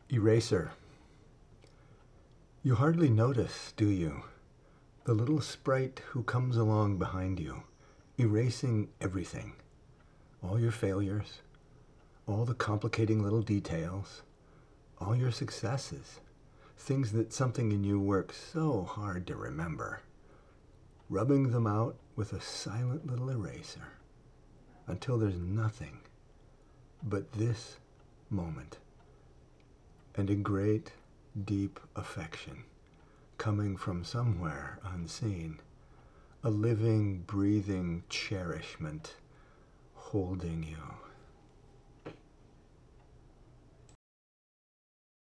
Eraser. You hardly notice, do you, the little sprite who comes along behind you, erasing everything, all your failures, all the complicating little details, all your successes, things that something in you works so hard to remember, rubbing them out with a silent little eraser until there's nothing but this moment and a great, deep affection coming from somewhere unseen, a living, breathing cherishment holding you.